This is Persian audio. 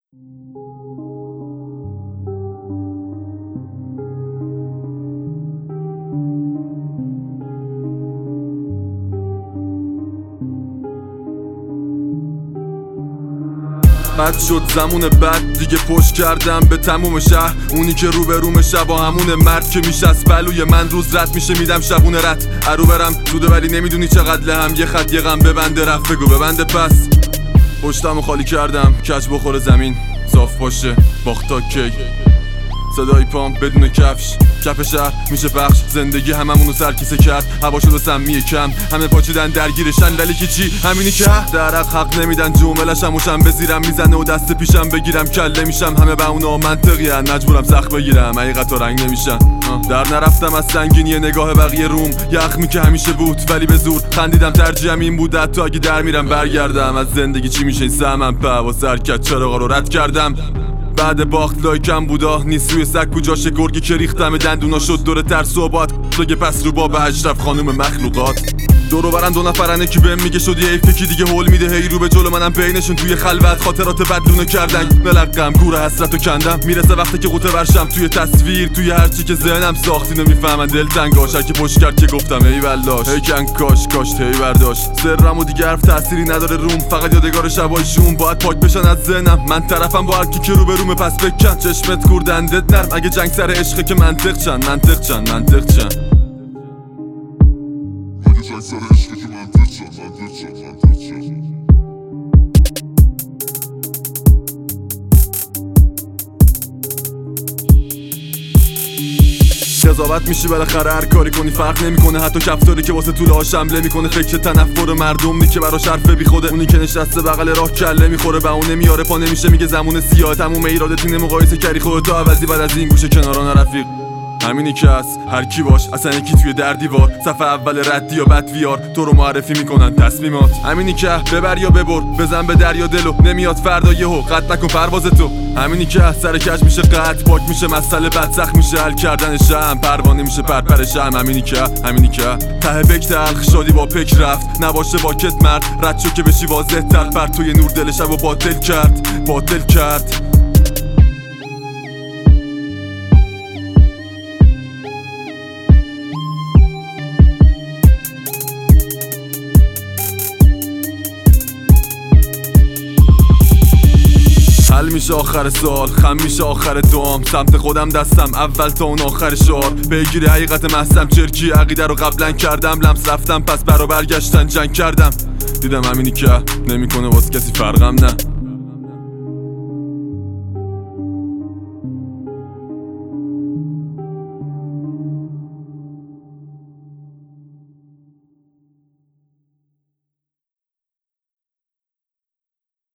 بد شد زمون بعد دیگه پشت کردم به تموم شهر. اونی که رو به روم شب با همون مرد که میشه از پلوی من روز رد میشه میدم شبونه رد. ارو برم زوده ولی نمیدونی چقدر لهم، یه خط یه غم ببنده رفت بگو ببنده پس. پشتمو خالی کردم کج بخوره زمین صاف باشه باختا کی. صدای پام بدون کفش کف شهر میشه بخش زندگی هممونو سرکیسه کرد. هوا شد و سمیه کم همه پاچیدن درگیرشن ولی که چی همینی که درق حق نمیدن جملشم وشم بزیرم میزنه و دست پیشم بگیرم کله میشم. همه به اونا منطقی هن مجبورم سخت بگیرم حقیقت ها رنگ نمیشن. در نرفتم از سنگینی نگاه بقیه روم یخمی که همیشه بود ولی به زور خندیدم. ترجیحم این بود حتی اگه در میرم برگردم. از زندگی چی میشه این سهمم پا سرکت چراغا رو رد کردم. بعد باخت لایکم بودا نیست روی سگ کجاشه گرگی که ریختم دندونا شد دور ترس و باد بگه پس رو باب اشرف خانوم مخلوقات. دورو برن دو نفرنه که بهم میگه شدی حیفه کی دیگه هول میده هی رو به جلو منم بینشون توی خلوت خاطرات بدلونو کردن ملقم کوره حسرتو کندم. میرسه وقتی که قوطه ورشم توی تصویر توی هرچی که ذهنم ساختی نمیفهمن دلتنگاش که پشت کرد که گفتم ای والله ای کن کاش کاشت هی برداشت سرمو دیگه حرف تأثیری نداره روم فقط یادگار شبایشون باید پاک بشن از ذهنم. من طرفم با هر کی که رو به روم پس بکن چشمت کوردندت نرم اگه جنگ سر عشقه که منطق چن قضاوت میشی بالاخره هر کاری کنی فرق نمیکنه. حتی کفتاری که واسه طول هاش حمله میکنه فکر تنفر مردم نی که براش حرف بی خوده. اونی که نشسته بغل راه کله میخوره به اون نمیاره پا نمیشه میگه زمون سیاه تموم ایرادت اینه مقایسه کردی خودتو عوضی بعد از این گوشه کناران رفیق. همینی که هست هر کی باش اصلا یکی توی در دیوار صفحه اول ردی یا بد ویار تو رو معرفی میکنن تصمیمات. همینی که ببر یا ببر بزن به دریا دلو نمیاد فردا یهو قطع نکن پرواز تو. همینی که سر کج میشه قطع پاک میشه مسئله بد سخت میشه حل کردن شم پروانه میشه پرپر شم. همینی که ته بک تلخ شادی با پک رفت نباشه واکت مرد رد شو که بشی واضح تر پر توی نور دل شب و باطل کرد. حل میشه آخر سال خم میشه آخر دوام سمت خودم دستم اول تا اون آخر شعار بگیری حقیقت محسم چرکی عقیده رو قبلا کردم لمس رفتم پس برا برگشتن جنگ کردم دیدم همینی که نمیکنه واسه کسی فرقم نه.